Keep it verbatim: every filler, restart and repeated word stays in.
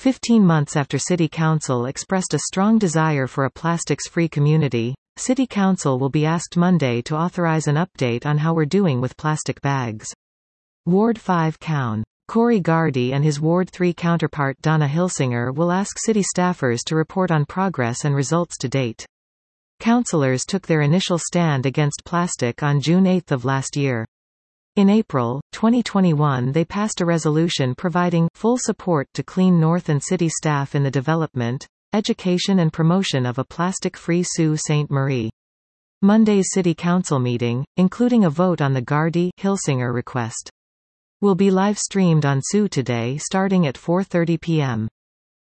Fifteen months after City Council expressed a strong desire for a plastics-free community, City Council will be asked Monday to authorize an update on how we're doing with plastic bags. Ward five Coun. Corey Gardy and his Ward three counterpart Donna Hilsinger will ask city staffers to report on progress and results to date. Councillors took their initial stand against plastic on June eighth of last year. In April twenty twenty-one they passed a resolution providing full support to Clean North and city staff in the development, education and promotion of a plastic-free Sault Ste. Marie. Monday's City Council meeting, including a vote on the Gardy-Hilsinger request, will be live-streamed on S U today starting at four thirty p m